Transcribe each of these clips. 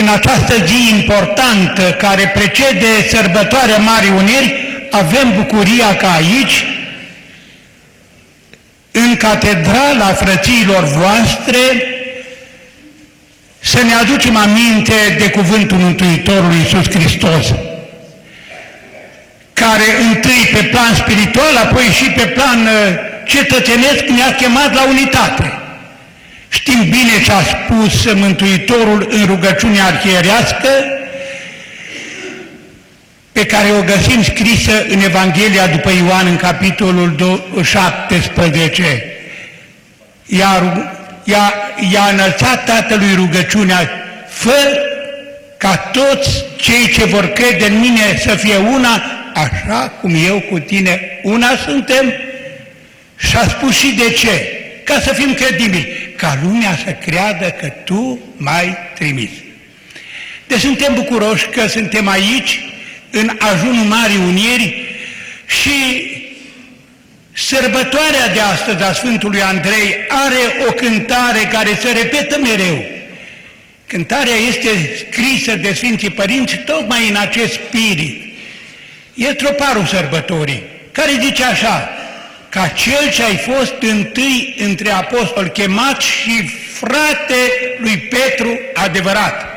în această zi importantă care precede sărbătoarea Marii Uniri, avem bucuria ca aici, în catedrala frățiilor voastre, să ne aducem aminte de cuvântul Mântuitorului Iisus Hristos, care întâi pe plan spiritual, apoi și pe plan cetățenesc ne-a chemat la unitate. Știm bine ce a spus Mântuitorul în rugăciunea arhierească, pe care o găsim scrisă în Evanghelia după Ioan, în capitolul 17. I-a înălțat Tatălui rugăciunea: fă ca toți cei ce vor crede în mine să fie una, așa cum eu cu tine una suntem. Și a spus și de ce: ca să fim credibili, ca lumea să creadă că tu m-ai trimis. Deci suntem bucuroși că suntem aici, în ajunul Marii Uniri, și sărbătoarea de astăzi a Sfântului Andrei are o cântare care se repetă mereu. Cântarea este scrisă de Sfinții Părinți tocmai în acest spirit. E troparul sărbătorii, care zice așa: ca cel ce ai fost întâi între apostoli, chemat și frate lui Petru adevărat.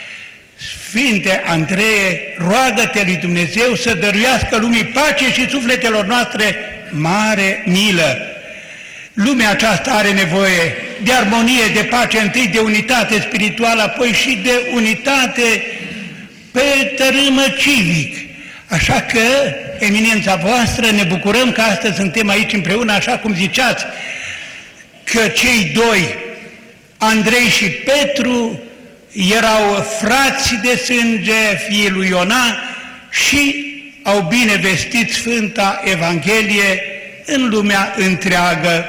Sfinte Andreie, roagă-te lui Dumnezeu să dăruiască lumii pace și sufletelor noastre mare milă. Lumea aceasta are nevoie de armonie, de pace, întâi de unitate spirituală, apoi și de unitate pe tărâmă civic. Așa că, eminența voastră, ne bucurăm că astăzi suntem aici împreună, așa cum ziceați, că cei doi, Andrei și Petru, erau frați de sânge, fiii lui Iona, și au bine vestit Sfânta Evanghelie în lumea întreagă.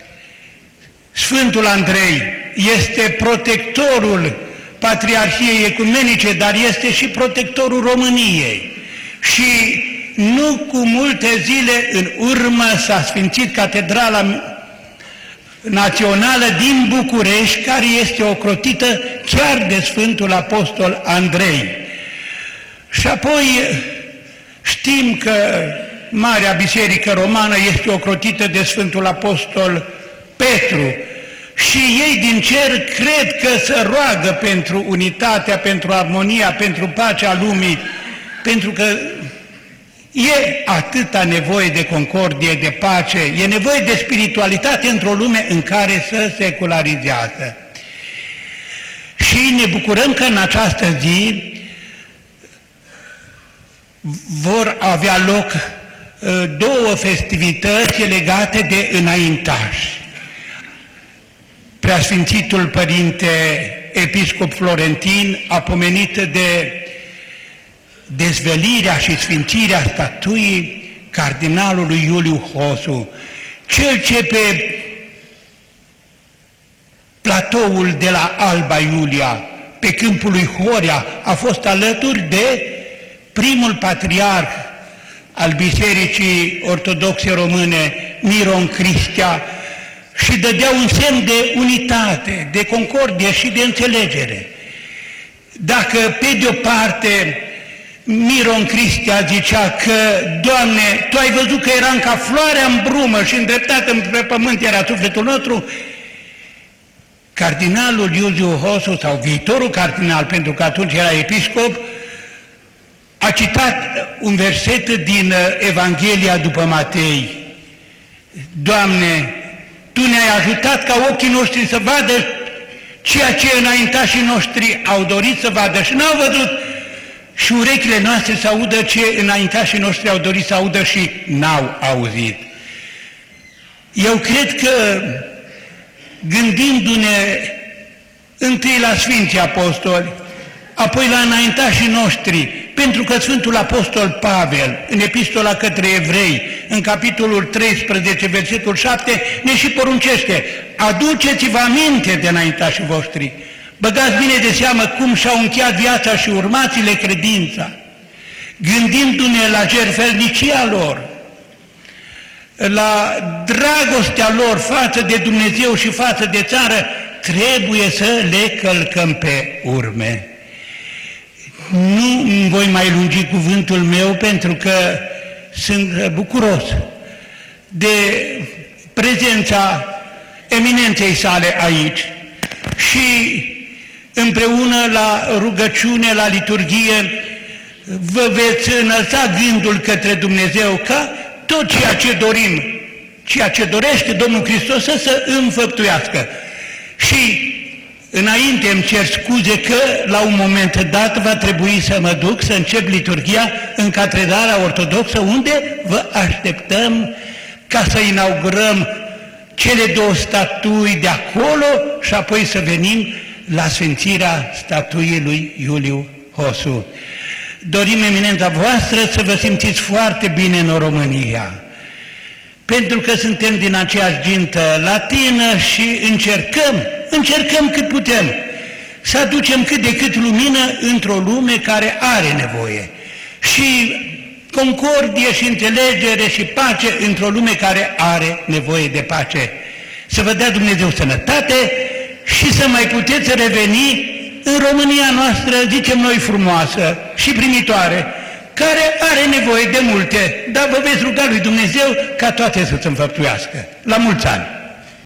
Sfântul Andrei este protectorul Patriarhiei Ecumenice, dar este și protectorul României. Și nu cu multe zile în urmă s-a sfințit Catedrala Națională din București, care este ocrotită chiar de Sfântul Apostol Andrei. Și apoi știm că Marea Biserică Romană este ocrotită de Sfântul Apostol Petru și ei din cer cred că se roagă pentru unitatea, pentru armonia, pentru pacea lumii, pentru că e atâta nevoie de concordie, de pace, e nevoie de spiritualitate într-o lume în care se secularizează. Și ne bucurăm că în această zi vor avea loc două festivități legate de înaintași. Preasfințitul Părinte Episcop Florentin a pomenit de dezvelirea și sfințirea statuii cardinalului Iuliu Hosu, cel ce pe platoul de la Alba Iulia, pe câmpul lui Horia, a fost alături de primul patriarh al Bisericii Ortodoxe Române, Miron Cristea, și dădea un semn de unitate, de concordie și de înțelegere. Dacă pe de-o parte Miron Cristea zicea că: Doamne, Tu ai văzut că eram ca floarea în brumă și îndreptată pe pământ era sufletul nostru, cardinalul Iuliu Hosu, sau viitorul cardinal, pentru că atunci era episcop, a citat un verset din Evanghelia după Matei: Doamne, Tu ne-ai ajutat ca ochii noștri să vadă ceea ce înaintașii noștri au dorit să vadă și n-au văzut, și urechile noastre să audă ce înaintașii noștri au dorit să audă și n-au auzit. Eu cred că, gândindu-ne întâi la Sfinții Apostoli, apoi la înaintașii noștri, pentru că Sfântul Apostol Pavel, în Epistola către Evrei, în capitolul 13, versetul 7, ne și poruncește: aduceți-vă aminte de înaintașii voștri, băgați bine de seamă cum și-au încheiat viața și urmați-le credința, gândindu-ne la jertfelnicia lor, la dragostea lor față de Dumnezeu și față de țară, trebuie să le călcăm pe urme. Nu îmi voi mai lungi cuvântul meu pentru că sunt bucuros de prezența eminenței sale aici și împreună la rugăciune, la liturghie, vă veți înălța gândul către Dumnezeu ca tot ceea ce dorim, ceea ce dorește Domnul Hristos să se înfăptuiască. Și înainte îmi cer scuze că la un moment dat va trebui să mă duc să încep liturghia în Catedrala Ortodoxă, unde vă așteptăm ca să inaugurăm cele două statui de acolo și apoi să venim la sfințirea statuii lui Iuliu Hosu. Dorim, eminența voastră, să vă simțiți foarte bine în România, pentru că suntem din aceeași gintă latină și încercăm cât putem să aducem cât de cât lumină într-o lume care are nevoie și concordie și înțelegere și pace într-o lume care are nevoie de pace. Să vă dea Dumnezeu sănătate și să mai puteți reveni în România noastră, zicem noi, frumoasă și primitoare, care are nevoie de multe, dar vă veți ruga lui Dumnezeu ca toate să se înfăptuiască. La mulți ani!